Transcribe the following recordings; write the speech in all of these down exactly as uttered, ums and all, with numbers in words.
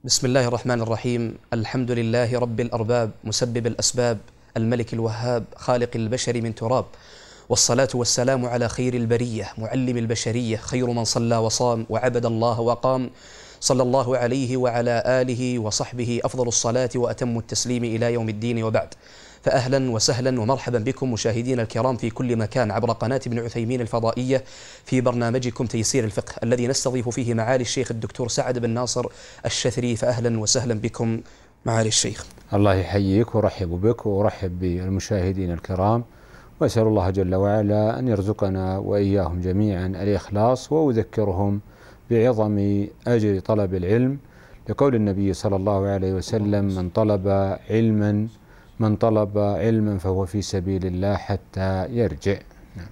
بسم الله الرحمن الرحيم. الحمد لله رب الأرباب مسبب الأسباب الملك الوهاب خالق البشر من تراب، والصلاة والسلام على خير البرية معلم البشرية، خير من صلى وصام وعبد الله وقام، صلى الله عليه وعلى آله وصحبه أفضل الصلاة وأتم التسليم إلى يوم الدين. وبعد، فأهلا وسهلا ومرحبا بكم مشاهدينا الكرام في كل مكان عبر قناة ابن عثيمين الفضائية في برنامجكم تيسير الفقه، الذي نستضيف فيه معالي الشيخ الدكتور سعد بن ناصر الشثري. فأهلا وسهلا بكم معالي الشيخ. الله يحييك ورحب بك ورحب بالمشاهدين الكرام، وأسأل الله جل وعلا أن يرزقنا وإياهم جميعا الإخلاص، وأذكرهم بعظم أجر طلب العلم لقول النبي صلى الله عليه وسلم: من طلب علما من طلب علما فهو في سبيل الله حتى يرجع. نعم.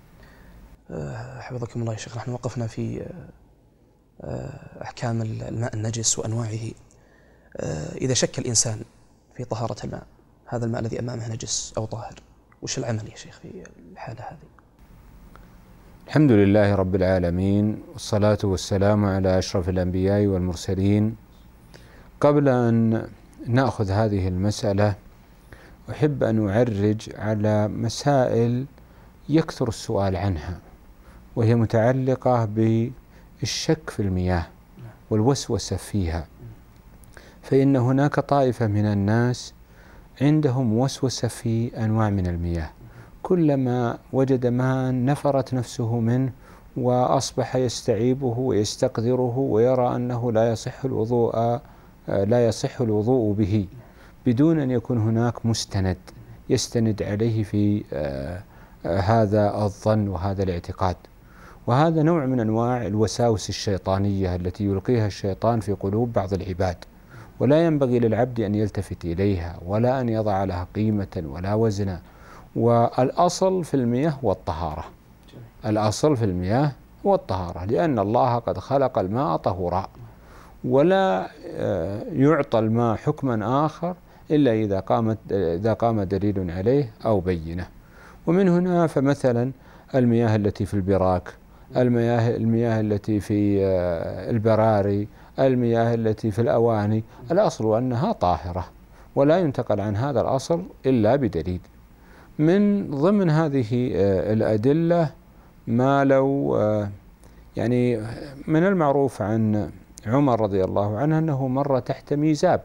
حفظكم الله يا شيخ، نحن وقفنا في أحكام الماء النجس وأنواعه. إذا شك الإنسان في طهارة الماء، هذا الماء الذي أمامه نجس أو طاهر، وش العمل يا شيخ في الحالة هذه؟ الحمد لله رب العالمين، والصلاة والسلام على أشرف الأنبياء والمرسلين. قبل أن نأخذ هذه المسألة أحب أن أعرج على مسائل يكثر السؤال عنها، وهي متعلقة بالشك في المياه والوسوسة فيها. فإن هناك طائفة من الناس عندهم وسوسة في أنواع من المياه، كلما وجد ماء نفرت نفسه منه وأصبح يستعيبه ويستقذره ويرى أنه لا يصح الوضوء لا يصح الوضوء به بدون أن يكون هناك مستند يستند عليه في آه آه هذا الظن وهذا الاعتقاد. وهذا نوع من أنواع الوساوس الشيطانية التي يلقيها الشيطان في قلوب بعض العباد، ولا ينبغي للعبد أن يلتفت إليها ولا أن يضع لها قيمة ولا وزنا. والأصل في المياه هو الطهارة، الأصل في المياه هو الطهارة، لأن الله قد خلق الماء طهورا، ولا يعطى الماء حكما آخر إلا إذا قامت إذا قام دليل عليه أو بينه. ومن هنا فمثلا المياه التي في البراك، المياه المياه التي في البراري، المياه التي في الأواني، الأصل أنها طاهرة، ولا ينتقل عن هذا الأصل إلا بدليل. من ضمن هذه الأدلة ما لو يعني من المعروف عن عمر رضي الله عنه أنه مر تحت ميزاب،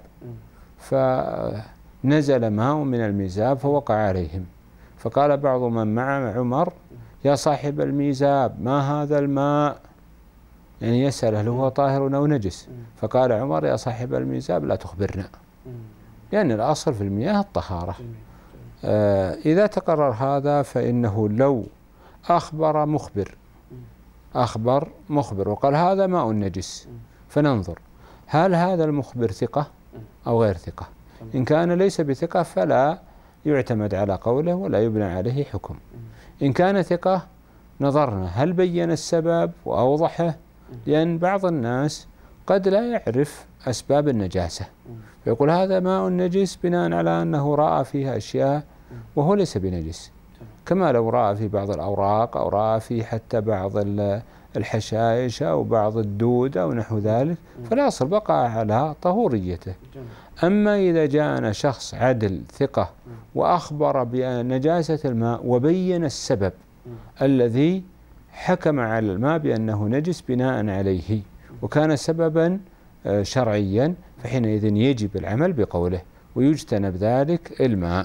فنزل ماء من الميزاب فوقع عليهم، فقال بعض من مع عمر: يا صاحب الميزاب، ما هذا الماء؟ يعني يسأل هل هو طاهر أو نجس؟ فقال عمر: يا صاحب الميزاب لا تخبرنا، لأن الأصل في المياه الطهارة. آه إذا تقرر هذا فإنه لو أخبر مخبر أخبر مخبر وقال هذا ماء نجس، فننظر هل هذا المخبر ثقة أو غير ثقة. إن كان ليس بثقة فلا يعتمد على قوله ولا يبنى عليه حكم. إن كان ثقة نظرنا هل بين السبب وأوضحه، لأن بعض الناس قد لا يعرف أسباب النجاسة، فيقول هذا ماء نجس بناء على أنه رأى فيها أشياء وهو ليس بنجس، كما لو رأى في بعض الأوراق أو رأى في حتى بعض الحشائش أو بعض الدود أو نحو ذلك، فالأصل بقى على طهوريته. أما إذا جاءنا شخص عدل ثقة وأخبر بنجاسة الماء وبين السبب الذي حكم على الماء بأنه نجس بناء عليه وكان سببا شرعيا، فحينئذ يجب العمل بقوله ويجتنب ذلك الماء.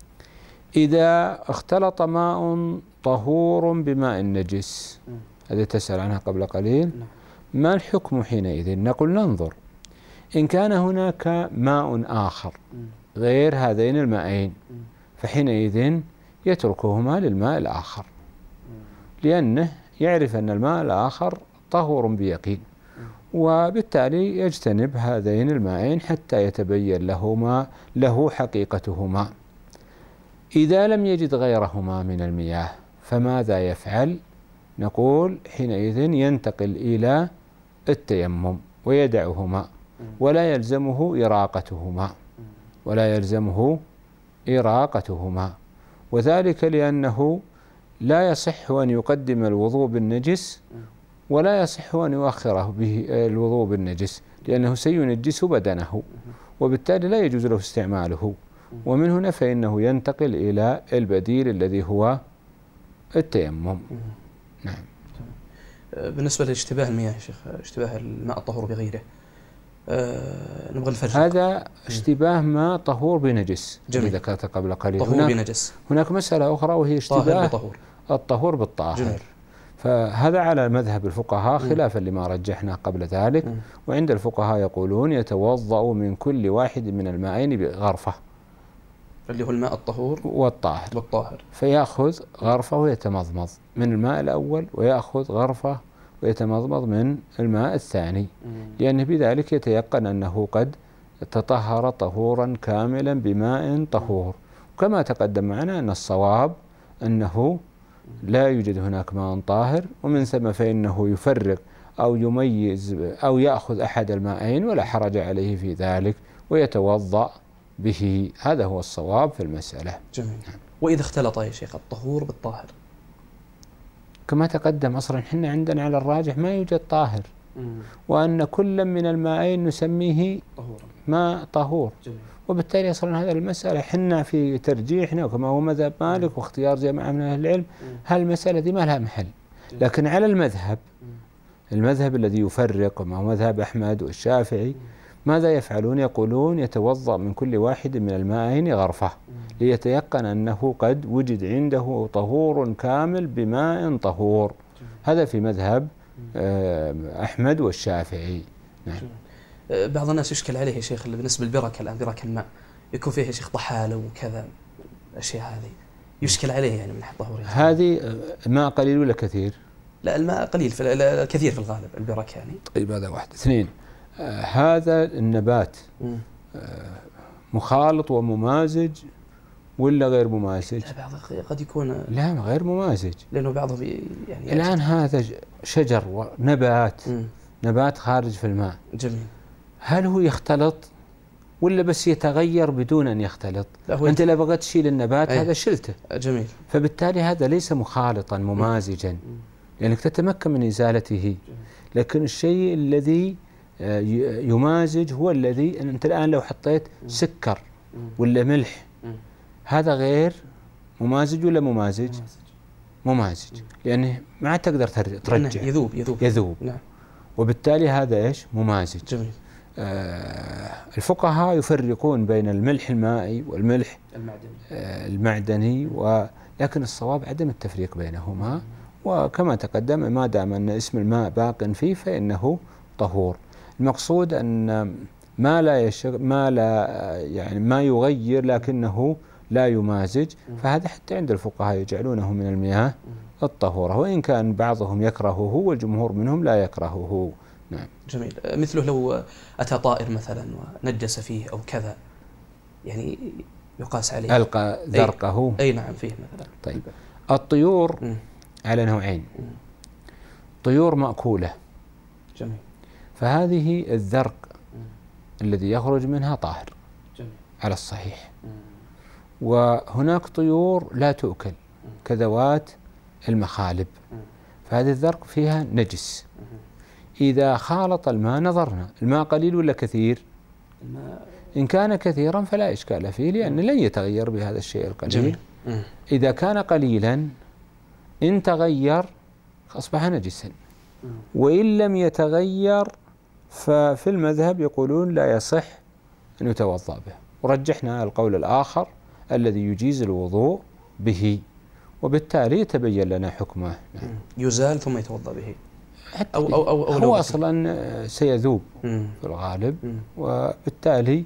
إذا اختلط ماء طهور بماء نجس، هذه تسأل عنها قبل قليل، ما الحكم حينئذ؟ نقول ننظر إن كان هناك ماء آخر غير هذين الماءين، فحينئذ يتركهما للماء الآخر، لأنه يعرف أن الماء الآخر طهور بيقين، وبالتالي يجتنب هذين الماءين حتى يتبين لهما له حقيقتهما. إذا لم يجد غيرهما من المياه فماذا يفعل؟ نقول حينئذ ينتقل إلى التيمم ويدعهما، ولا يلزمه إراقتهما ولا يلزمه إراقتهما وذلك لأنه لا يصح أن يقدم الوضوء بالنجس ولا يصح أن يؤخره به الوضوء بالنجس، لأنه سينجس بدنه، وبالتالي لا يجوز له استعماله، ومن هنا فإنه ينتقل إلى البديل الذي هو التيمم. نعم. بالنسبة لاشتباه المياه يا شيخ، اشتباه الماء الطهور بغيره، أه نبغى نفرق. هذا اشتباه ماء طهور بنجس الذي ذكرت قبل قليل. طهور هناك بنجس. هناك مسألة أخرى وهي اشتباه بطهور. الطهور بالطاهر. جميل. فهذا على مذهب الفقهاء خلافا لما رجحنا قبل ذلك. م. وعند الفقهاء يقولون يتوضأ من كل واحد من الماءين بغرفة، اللي هو الماء الطهور والطاهر والطاهر، فيأخذ غرفة ويتمضمض من الماء الأول، ويأخذ غرفة ويتمضمض من الماء الثاني، لأنه بذلك يتيقن أنه قد تطهر طهورا كاملا بماء طهور. وكما تقدم معنا أن الصواب أنه لا يوجد هناك ماء طاهر، ومن ثم فإنه يفرق أو يميز أو يأخذ أحد الماءين ولا حرج عليه في ذلك ويتوضأ به. هذا هو الصواب في المسألة. جميل. وإذا اختلط يا شيخ الطهور بالطاهر؟ كما تقدم أصلا حنا عندنا على الراجح ما يوجد طاهر، مم. وأن كل من الماءين نسميه طهور. ماء طهور. جميل. وبالتالي أصلا هذا المسألة حنا في ترجيحنا وكما هو مذهب مالك مم. واختيار جماعة من أهل العلم، هالمسألة دي ما لها محل. جميل. لكن على المذهب مم. المذهب الذي يفرق وما هو مذهب أحمد والشافعي مم. ماذا يفعلون؟ يقولون يتوضأ من كل واحد من الماءين غرفة ليتيقن أنه قد وجد عنده طهور كامل بماء طهور. هذا في مذهب أحمد والشافعي. نعم. بعض الناس يشكل عليه يا شيخ بالنسبة للبركة الآن، بركة الماء يكون فيه يا شيخ طحالة وكذا، الأشياء هذه يشكل عليه يعني من ناحية الطهورية. هذه ماء قليل ولا كثير؟ لا الماء قليل، في الكثير في الغالب البركة يعني. طيب هذا واحد. اثنين، آه هذا النبات آه مخالط وممازج ولا غير ممازج؟ لا بعض قد يكون لا غير ممازج، لأنه بعضهم يعني الآن هذا شجر ونبات مم. نبات خارج في الماء. جميل. هل هو يختلط ولا بس يتغير بدون أن يختلط؟ أنت لو بغيت تشيل النبات أيه. هذا شلته. جميل. فبالتالي هذا ليس مخالطا ممازجا مم. لأنك تتمكن من إزالته. جميل. لكن الشيء الذي يمازج هو الذي أنت الآن لو حطيت سكر ولا ملح هذا غير ممازج ولا ممازج؟ ممازج، لأنه ما تقدر ترجع، يذوب يذوب يذوب. نعم. وبالتالي هذا إيش؟ ممازج. جميل. آه الفقهاء يفرقون بين الملح المائي والملح المعدني, آه المعدني ولكن الصواب عدم التفريق بينهما. وكما تقدم ما دام أن اسم الماء باق فيه فإنه طهور. المقصود أن ما لا يشغ ما لا يعني ما يغير لكنه لا يمازج، فهذا حتى عند الفقهاء يجعلونه من المياه الطهورة، وإن كان بعضهم يكرهه والجمهور منهم لا يكرهه. نعم. جميل. مثله لو أتى طائر مثلا ونجس فيه أو كذا يعني يقاس عليه، ألقى ذرقه. أي, أي نعم فيه مثلا. طيب الطيور م. على نوعين، م. طيور مأكولة. جميل. فهذه الذرق م. الذي يخرج منها طاهر. جميل. على الصحيح. م. وهناك طيور لا تؤكل م. كذوات المخالب، م. فهذه الذرق فيها نجس. م. إذا خالط الماء نظرنا الماء قليل ولا كثير؟ الماء إن كان كثيرا فلا إشكال فيه لأن لن يتغير بهذا الشيء القليل. جميل. إذا كان قليلا إن تغير أصبح نجسا، وإن لم يتغير ففي المذهب يقولون لا يصح أن يتوضأ به. ورجحنا القول الآخر الذي يجيز الوضوء به، وبالتالي يتبين لنا حكمه. يزال ثم يتوضأ به. أو أو أو, أو هو أصلا سيذوب مم. في الغالب، مم. وبالتالي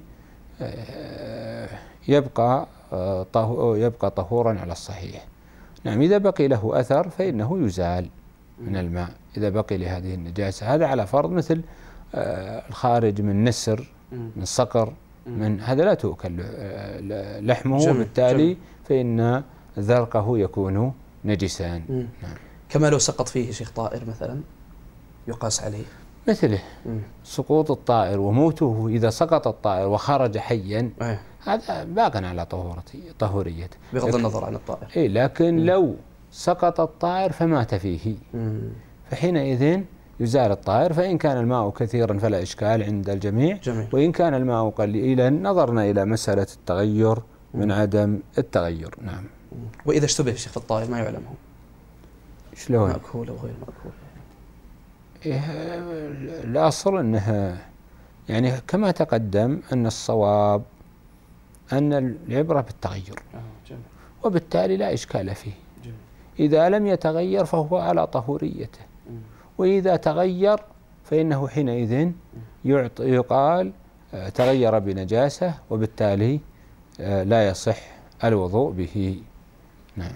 يبقى يبقى طهورا على الصحيح. نعم. إذا بقي له أثر فإنه يزال من الماء إذا بقي لهذه النجاسة. هذا على فرض مثل الخارج من نسر، من صقر، من هذا لا تؤكل لحمه، جميل. وبالتالي جميل. فإن ذرقه يكون نجسا. نعم. كما لو سقط فيه شيخ طائر مثلا يقاس عليه مثله. مم. سقوط الطائر وموته إذا سقط الطائر وخرج حيا أيه. هذا باق على طهوريته بغض النظر عن الطائر. إيه لكن مم. لو سقط الطائر فمات فيه مم. فحينئذ يزال الطاهر، فإن كان الماء كثيرا فلا إشكال عند الجميع. جميل. وإن كان الماء قليلا نظرنا إلى مسألة التغير من عدم التغير. نعم. وإذا اشتبه شيخ في الطاهر ما يعلم هو شلون؟ مأكول أو غير مأكول؟ إيه الأصل أنها يعني كما تقدم أن الصواب أن العبرة بالتغير، جميل. وبالتالي لا إشكال فيه. جميل. إذا لم يتغير فهو على طهوريته، وإذا تغير فإنه حينئذ يقال تغير بنجاسة، وبالتالي لا يصح الوضوء به. نعم.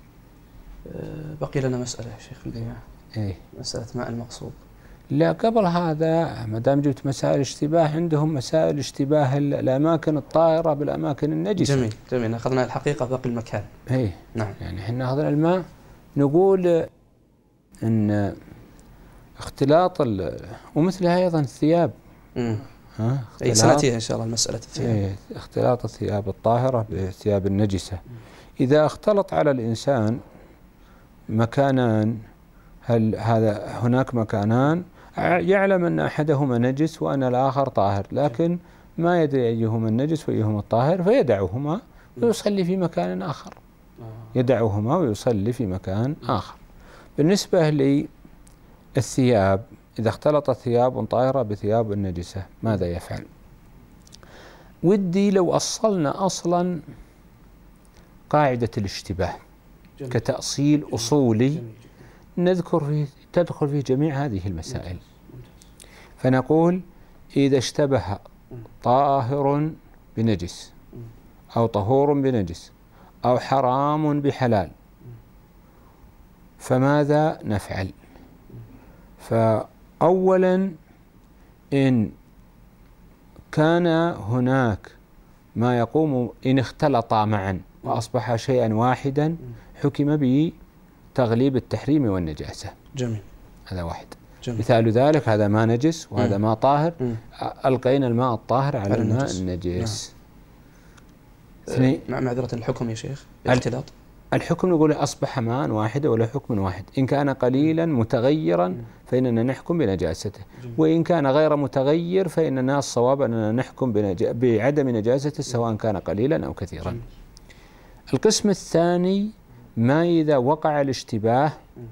بقي لنا مسألة يا شيخ البيع. إيه؟ مسألة ماء المغصوب. لا، قبل هذا ما دام جبت مسائل اشتباه، عندهم مسائل اشتباه الأماكن الطاهرة بالأماكن النجسة. جميل جميل. أخذنا الحقيقة باقي المكان. إيه. نعم. يعني احنا أخذنا الماء، نقول إن اختلاط ومثلها أيضا الثياب. امم ها أي سنأتيها إن شاء الله مسألة الثياب. إيه، اختلاط الثياب الطاهرة بالثياب النجسة. إذا اختلط على الإنسان مكانان، هل هذا هناك مكانان يعلم أن أحدهما نجس وأن الآخر طاهر، لكن ما يدري أيهما النجس وأيهما الطاهر، فيدعهما ويصلي في مكان آخر. يدعهما ويصلي في مكان آخر. بالنسبة للثياب، إذا اختلطت ثياب طاهرة بثياب نجسة ماذا يفعل؟ ودي لو أصلنا أصلا قاعدة الاشتباه جميل. كتأصيل جميل. أصولي جميل. نذكر في تدخل في جميع هذه المسائل. فنقول إذا اشتبه طاهر بنجس أو طهور بنجس أو حرام بحلال فماذا نفعل؟ فأولا إن كان هناك ما يقوم إن اختلطا معا وأصبح شيئا واحدا حكم بتغليب التحريم والنجاسة. جميل. هذا واحد. جميل. مثال ذلك هذا ماء نجس وهذا مم. ماء طاهر، مم. ألقينا الماء الطاهر على على الماء النجس. النجس. نعم. مع معذرة الحكم يا شيخ الاختلاط. الحكم نقول أصبح ماء واحدا ولا حكم واحد. إن كان قليلا متغيرا فإننا نحكم بنجاسته، وإن كان غير متغير فإننا الصواب أننا نحكم بعدم نجاسته سواء كان قليلا أو كثيرا. القسم الثاني ما إذا وقع الاشتباه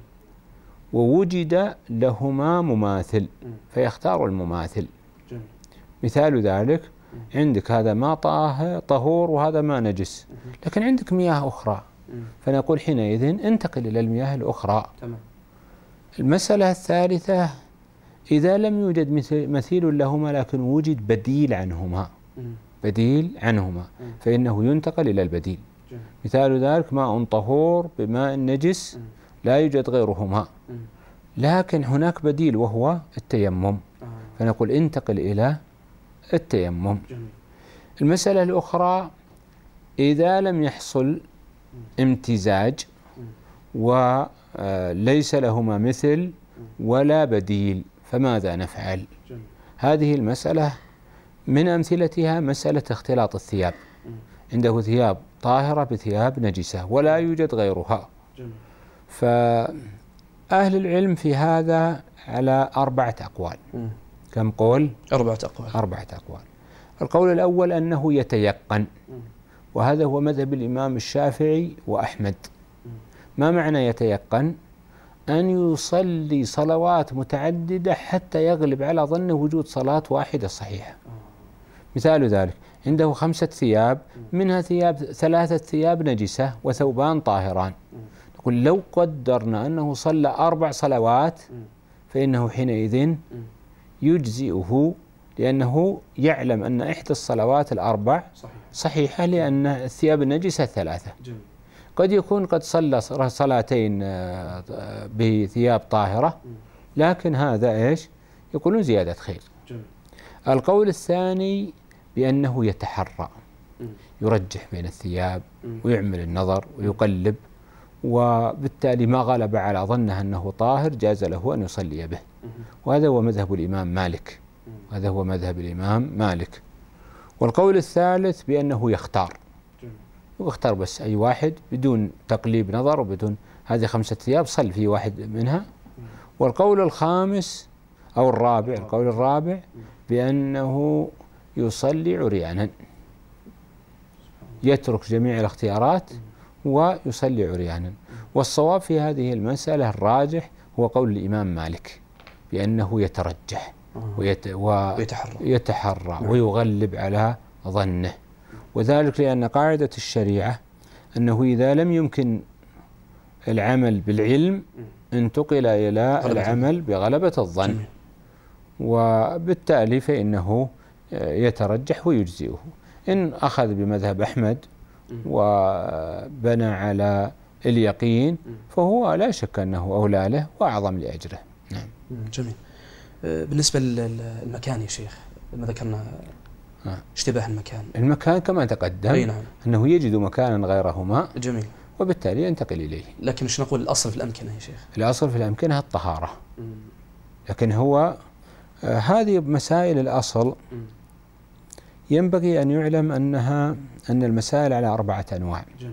ووجد لهما مماثل فيختار المماثل. مثال ذلك عندك هذا ماء طهور وهذا ماء نجس، لكن عندك مياه أخرى، فنقول حينئذ انتقل إلى المياه الأخرى. تمام. المسألة الثالثة إذا لم يوجد مثيل لهما لكن وجد بديل عنهما، بديل عنهما فإنه ينتقل إلى البديل. مثال ذلك ماء طهور بماء نجس لا يوجد غيرهما، لكن هناك بديل وهو التيمم، فنقول انتقل إلى التيمم. المسألة الأخرى إذا لم يحصل امتزاج وليس لهما مثل ولا بديل فماذا نفعل؟ هذه المسألة من أمثلتها مسألة اختلاط الثياب، عنده ثياب طاهرة بثياب نجسة ولا يوجد غيرها. فأهل العلم في هذا على أربعة أقوال. كم قول؟ أربعة أقوال. أربعة أقوال. القول الأول أنه يتيقن، وهذا هو مذهب الإمام الشافعي وأحمد. ما معنى يتيقن؟ أن يصلي صلوات متعددة حتى يغلب على ظنه وجود صلاة واحدة صحيحة. مثال ذلك عنده خمسة ثياب، منها ثياب ثلاثة ثياب نجسة وثوبان طاهران، نقول لو قدرنا أنه صلى أربع صلوات فإنه حينئذ يجزئه، لأنه يعلم أن إحدى الصلوات الأربع صحيحة لأن الثياب النجسة ثلاثة. قد يكون قد صلى صلاتين بثياب طاهرة، لكن هذا إيش؟ يقولون زيادة خير. القول الثاني بأنه يتحرى، يرجح بين الثياب ويعمل النظر ويقلب، وبالتالي ما غلب على ظنه أنه طاهر جاز له أن يصلي به، وهذا هو مذهب الإمام مالك. هذا هو مذهب الإمام مالك. والقول الثالث بأنه يختار، يختار بس أي واحد بدون تقليب نظر وبدون هذه خمسة ثياب صل في واحد منها، والقول الخامس أو الرابع، القول الرابع بأنه يصلي عريانا، يترك جميع الاختيارات ويصلي عريانا. والصواب في هذه المسألة الراجح هو قول الإمام مالك بأنه يترجح ويت ويتحرى ويغلب على ظنه، وذلك لأن قاعدة الشريعة أنه إذا لم يمكن العمل بالعلم انتقل إلى العمل بغلبة الظن، وبالتالي فإنه يترجح ويجزئه. إن أخذ بمذهب أحمد وبنى على اليقين فهو لا شك أنه أولى له وأعظم لأجره. نعم. جميل. بالنسبة للمكان يا شيخ، ما ذكرنا آه. اشتباه المكان، المكان كما تقدم أي نعم. أنه يجد مكانا غيرهما، جميل، وبالتالي ينتقل إليه. لكن ايش نقول الأصل في الأمكنة يا شيخ؟ الأصل في الأمكنة الطهارة. مم. لكن هو آه هذه مسائل الأصل مم. ينبغي أن يعلم أنها أن المسائل على أربعة أنواع. جميل.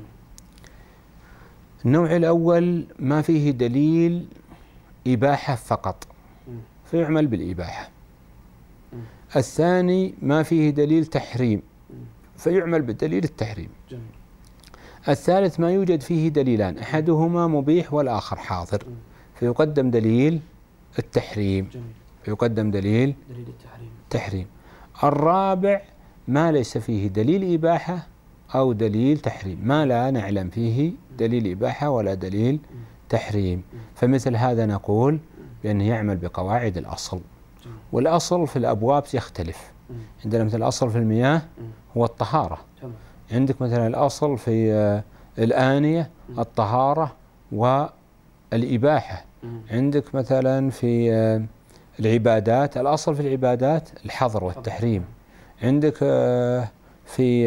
النوع الأول ما فيه دليل إباحة فقط فيعمل بالإباحة. م. الثاني ما فيه دليل تحريم فيعمل بدليل التحريم. جميل. الثالث ما يوجد فيه دليلان أحدهما مبيح والآخر حاضر م. فيقدم دليل التحريم. جميل. فيقدم دليل دليل التحريم. تحريم. الرابع ما ليس فيه دليل إباحة أو دليل تحريم، ما لا نعلم فيه دليل إباحة ولا دليل تحريم، فمثل هذا نقول بأنه يعمل بقواعد الأصل. والأصل في الأبواب يختلف. عندنا مثل الأصل في المياه هو الطهارة، عندك مثلا الأصل في الآنية الطهارة والإباحة، عندك مثلا في العبادات الأصل في العبادات الحظر والتحريم، عندك في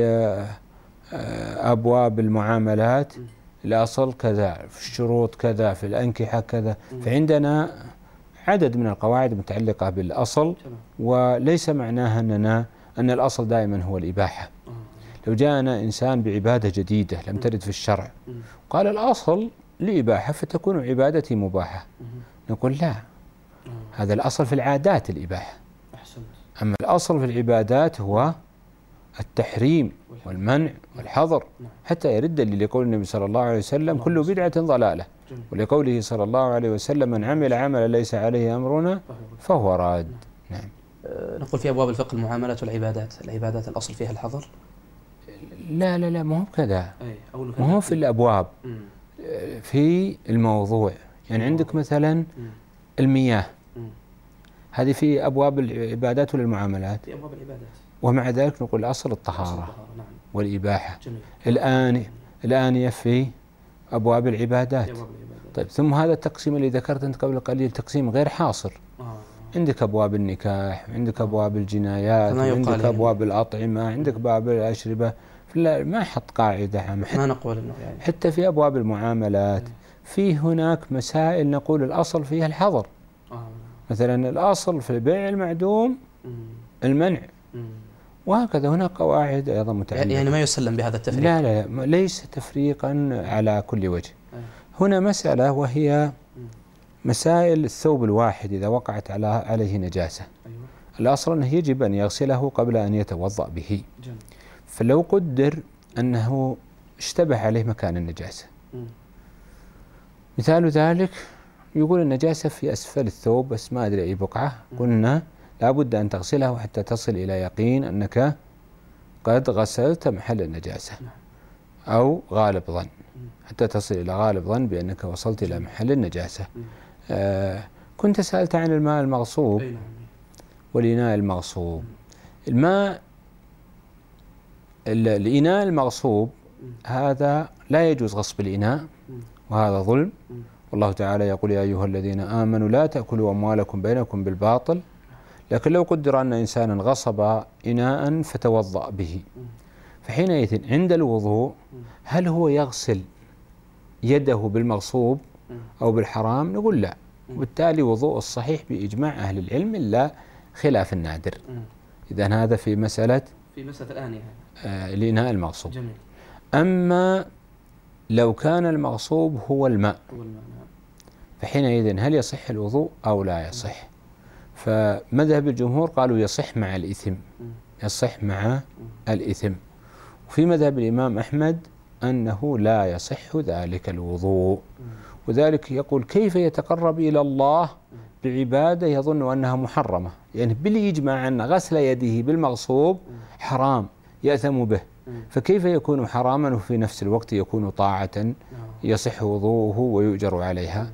أبواب المعاملات الأصل كذا، في الشروط كذا، في الأنكحة كذا. فعندنا عدد من القواعد المتعلقة بالأصل، وليس معناها أننا أن الأصل دائما هو الإباحة. لو جاءنا إنسان بعبادة جديدة لم ترد في الشرع قال الأصل الإباحة فتكون عبادتي مباحة، نقول لا، هذا الأصل في العادات الإباحة، أما الأصل في العبادات هو التحريم والمنع والحظر، حتى يرد دليل لقول النبي صلى الله عليه وسلم كل بدعة ضلالة، ولقوله صلى الله عليه وسلم من عمل عملا ليس عليه أمرنا فهو راد. نعم. نقول في أبواب الفقه المعاملات والعبادات، العبادات الأصل فيها الحظر؟ لا لا لا، ما هو كذا، ما هو في الأبواب، في الموضوع. يعني عندك مثلا المياه، هذه في أبواب العبادات ولا المعاملات؟ في أبواب العبادات، ومع ذلك نقول أصل الطهارة نعم. والإباحة. الآن الآنية في أبواب العبادات. طيب، ثم هذا التقسيم اللي ذكرت أنت قبل قليل تقسيم غير حاصر. آه. عندك أبواب النكاح، عندك أبواب الجنايات، عندك أبواب الأطعمة، عندك باب الأشربة، ما حط قاعدة عامة. ما نقول إنه يعني حتى في أبواب المعاملات في هناك مسائل نقول الأصل فيها الحظر. آه. مثلا الأصل في بيع المعدوم المنع، وهكذا هناك قواعد أيضا متعلقة. يعني ما يسلم بهذا التفريق؟ لا لا لا، ليس تفريقا على كل وجه. هنا مسألة وهي مسائل الثوب الواحد إذا وقعت على عليه نجاسة. الأصل أنه يجب أن يغسله قبل أن يتوضأ به. فلو قدر أنه اشتبه عليه مكان النجاسة، مثال ذلك يقول النجاسة في أسفل الثوب بس ما أدري أي بقعة، قلنا لابد أن تغسله حتى تصل إلى يقين أنك قد غسلت محل النجاسة، أو غالب ظن، حتى تصل إلى غالب ظن بأنك وصلت إلى محل النجاسة. آه كنت سألت عن الماء المغصوب والإناء المغصوب. الماء الإناء المغصوب هذا لا يجوز غصب الإناء، وهذا ظلم، والله تعالى يقول يا أيها الذين آمنوا لا تأكلوا أموالكم بينكم بالباطل. لكن لو قدر أن إنسانا غصب إناء فتوضأ به، فحينئذ عند الوضوء هل هو يغسل يده بالمغصوب أو بالحرام؟ نقول لا، وبالتالي وضوء الصحيح بإجماع أهل العلم إلا خلاف النادر. إذن هذا في مسألة في مسألة الآنية آه الإناء المغصوب. جميل. أما لو كان المغصوب هو الماء، فحينئذ هل يصح الوضوء أو لا يصح؟ فمذهب الجمهور قالوا يصح مع الإثم، يصح مع الإثم. وفي مذهب الإمام أحمد أنه لا يصح ذلك الوضوء، وذلك يقول كيف يتقرب إلى الله بعبادة يظن أنها محرمة، يعني بالإجماع أن غسل يده بالمغصوب حرام يأثم به، فكيف يكون حراما وفي نفس الوقت يكون طاعة يصح وضوءه ويؤجر عليها؟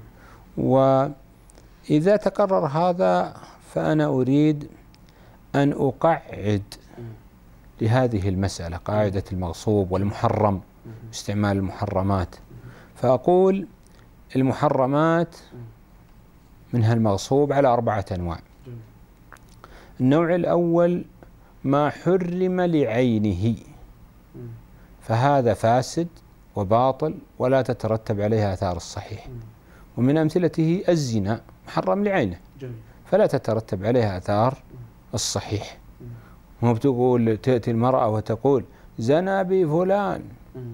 وإذا تقرر هذا فأنا أريد أن أقعد لهذه المسألة قاعدة المغصوب والمحرم، استعمال المحرمات. فأقول المحرمات منها المغصوب على أربعة أنواع. النوع الأول ما حرم لعينه، فهذا فاسد وباطل ولا تترتب عليه آثار الصحيح، ومن أمثلته الزنا محرم لعينه فلا تترتب عليه آثار الصحيح. مو بتقول تأتي المرأة وتقول زنا بي فلان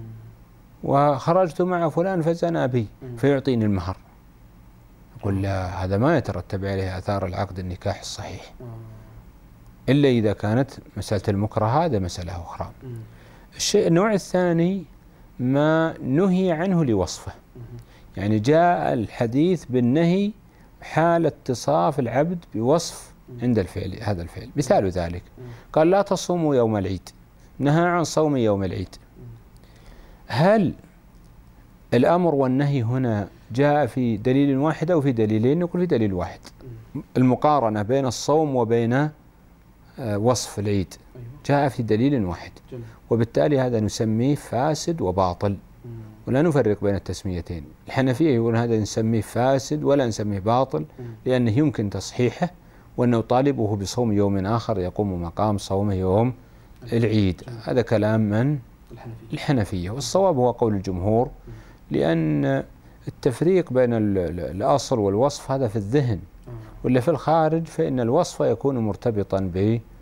وخرجت مع فلان فزنا بي فيعطيني المهر، أقول لا، هذا ما يترتب عليه آثار العقد النكاح الصحيح، إلا إذا كانت مسألة المكره، هذا مسألة أخرى. الشيء النوع الثاني ما نهي عنه لوصفه، يعني جاء الحديث بالنهي حال اتصاف العبد بوصف عند الفعل، هذا الفعل. مثال ذلك قال لا تصوموا يوم العيد، نهى عن صوم يوم العيد. هل الأمر والنهي هنا جاء في دليل واحد أو في دليلين؟ نقول في دليل واحد، المقارنة بين الصوم وبين وصف العيد جاء في دليل واحد، وبالتالي هذا نسميه فاسد وباطل ولا نفرق بين التسميتين. الحنفية يقول هذا نسميه فاسد ولا نسميه باطل لأنه يمكن تصحيحه، وأنه طالبه بصوم يوم آخر يقوم مقام صوم يوم العيد. هذا كلام من الحنفية، والصواب هو قول الجمهور، لأن التفريق بين الأصل والوصف هذا في الذهن، ولا في الخارج فإن الوصف يكون مرتبطا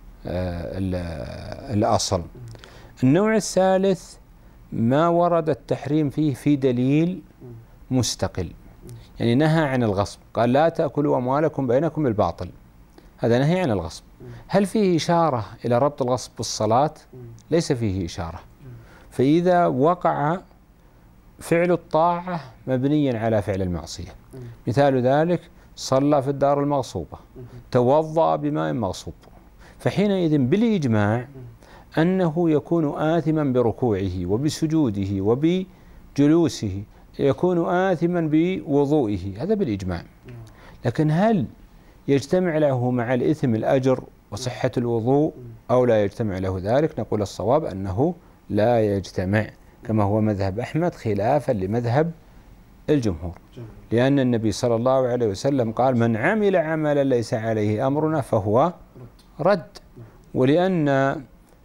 بالأصل. النوع الثالث ما ورد التحريم فيه في دليل مستقل، يعني نهى عن الغصب، قال لا تأكلوا أموالكم بينكم بالباطل، هذا نهي عن الغصب. هل فيه إشارة إلى ربط الغصب بالصلاة؟ ليس فيه إشارة. فإذا وقع فعل الطاعة مبنيا على فعل المعصية، مثال ذلك صلى في الدار المغصوبة، توضأ بماء مغصوب، فحينئذ بالإجماع أنه يكون آثما بركوعه وبسجوده وبجلوسه، يكون آثما بوضوئه، هذا بالإجماع. لكن هل يجتمع له مع الإثم الأجر وصحة الوضوء أو لا يجتمع له ذلك؟ نقول الصواب أنه لا يجتمع، كما هو مذهب أحمد خلافا لمذهب الجمهور، لأن النبي صلى الله عليه وسلم قال من عمل عملا ليس عليه أمرنا فهو رد، ولأن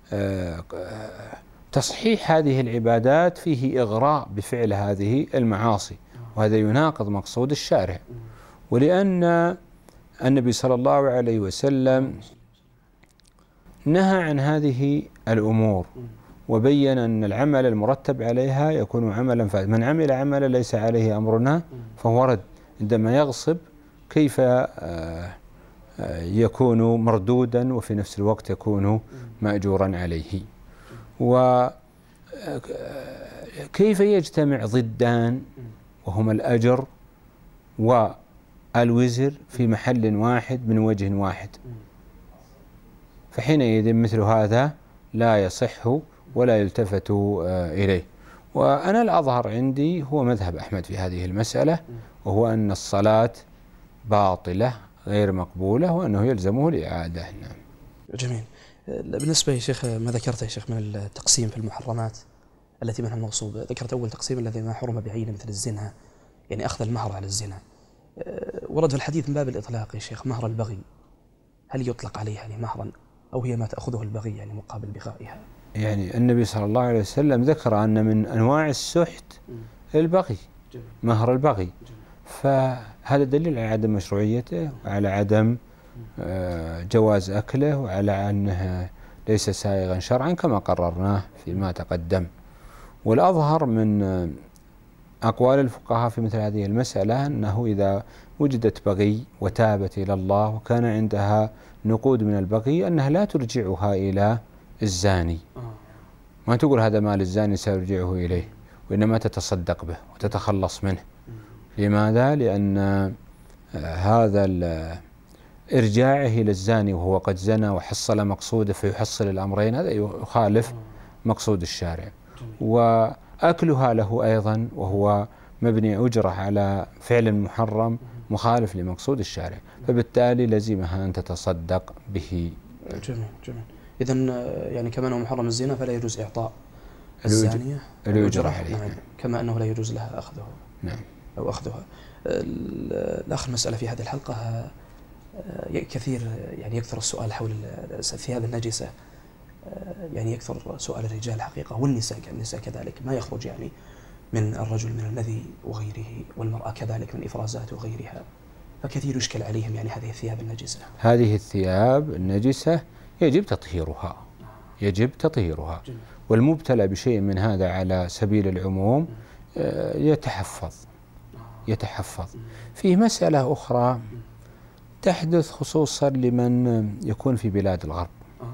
تصحيح هذه العبادات فيه إغراء بفعل هذه المعاصي، وهذا يناقض مقصود الشارع، ولأن النبي صلى الله عليه وسلم نهى عن هذه الأمور وبين أن العمل المرتب عليها يكون عملا فاسدا. من عمل عملا ليس عليه أمرنا فهو رد. عندما يغصب كيف يكون مردودا وفي نفس الوقت يكون مأجورا عليه؟ وكيف يجتمع ضدان وهما الأجر والوزر في محل واحد من وجه واحد؟ فحينئذ مثل هذا لا يصح ولا يلتفت إليه. وأنا الأظهر عندي هو مذهب أحمد في هذه المسألة، وهو أن الصلاة باطلة غير مقبولة وأنه يلزمه الإعادة. نعم. جميل. بالنسبة يا شيخ ما ذكرت يا شيخ من التقسيم في المحرمات التي منها المغصوب، ذكرت أول تقسيم الذي ما حرم بعينه مثل الزنا، يعني أخذ المهر على الزنا. ورد في الحديث من باب الإطلاق يا شيخ مهر البغي، هل يطلق عليها يعني مهرا أو هي ما تأخذه البغي يعني مقابل بغائها؟ يعني النبي صلى الله عليه وسلم ذكر أن من أنواع السحت البغي، مهر البغي، فهذا دليل على عدم مشروعيته وعلى عدم جواز أكله وعلى أنه ليس سائغا شرعا كما قررناه فيما تقدم. والأظهر من أقوال الفقهاء في مثل هذه المسألة أنه إذا وجدت بغي وتابت إلى الله وكان عندها نقود من البغي أنها لا ترجعها إلى الزاني، ما تقول هذا مال الزاني سأرجعه إليه، وإنما تتصدق به وتتخلص منه. لماذا؟ لأن هذا إرجاعه إلى الزاني وهو قد زنى وحصل مقصوده فيحصل الأمرين، هذا يخالف مقصود الشارع. وأكلها له أيضا وهو مبني أجرة على فعل محرم مخالف لمقصود الشارع، فبالتالي لزمها أن تتصدق به. جميل جميل. إذن يعني كما أنه محرم الزنا فلا يجوز إعطاء الزانية الأجرة عليه، نعم، كما أنه لا يجوز لها أخذه نعم أو أخذها. الآخر مسألة في هذه الحلقة كثير يعني يكثر السؤال حول الثياب النجسة، يعني يكثر سؤال الرجال حقيقة والنساء النساء كذلك، ما يخرج يعني من الرجل من المذي وغيره، والمرأة كذلك من إفرازات وغيرها، فكثير يشكل عليهم يعني هذه الثياب النجسة. هذه الثياب النجسة يجب تطهيرها، يجب تطهيرها، والمبتلى بشيء من هذا على سبيل العموم يتحفظ يتحفظ. في مسألة أخرى تحدث خصوصا لمن يكون في بلاد الغرب،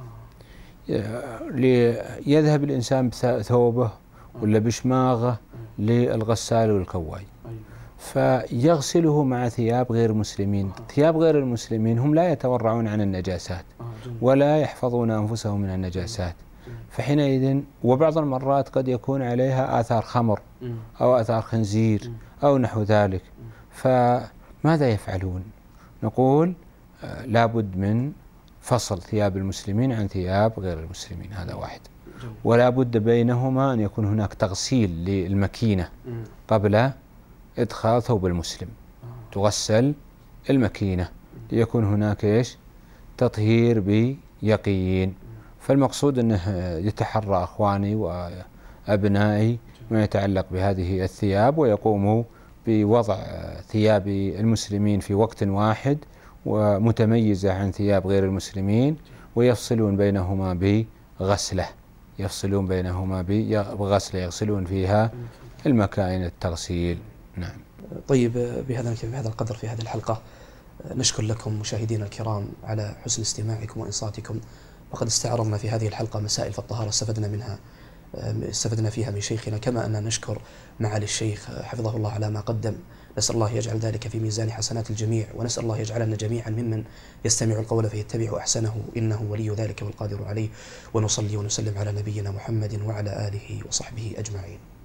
يذهب الإنسان بثوبه ولا بشماغه للغسال والكواي فيغسله مع ثياب غير المسلمين. ثياب غير المسلمين هم لا يتورعون عن النجاسات ولا يحفظون أنفسهم من النجاسات، فحينئذ وبعض المرات قد يكون عليها آثار خمر أو آثار خنزير أو نحو ذلك، فماذا يفعلون؟ نقول آه لابد من فصل ثياب المسلمين عن ثياب غير المسلمين، هذا واحد. ولا بد بينهما أن يكون هناك تغسيل للمكينة قبل إدخال ثوب المسلم، تغسل المكينة ليكون هناك إيش؟ تطهير بيقين. فالمقصود أنه يتحرى أخواني وأبنائي ما يتعلق بهذه الثياب، ويقوموا بوضع ثياب المسلمين في وقت واحد ومتميزة عن ثياب غير المسلمين، ويفصلون بينهما بغسلة يفصلون بينهما بغسلة يغسلون فيها المكاين التغسيل. نعم. طيب، بهذا بهذا القدر في هذه الحلقة نشكر لكم مشاهدينا الكرام على حسن استماعكم وإنصاتكم، وقد استعرضنا في هذه الحلقة مسائل في الطهارة استفدنا منها استفدنا فيها من شيخنا، كما أن نشكر معالي الشيخ حفظه الله على ما قدم. نسأل الله يجعل ذلك في ميزان حسنات الجميع، ونسأل الله يجعلنا جميعا ممن يستمع القول فيتبع أحسنه، إنه ولي ذلك والقادر عليه. ونصلي ونسلم على نبينا محمد وعلى آله وصحبه أجمعين.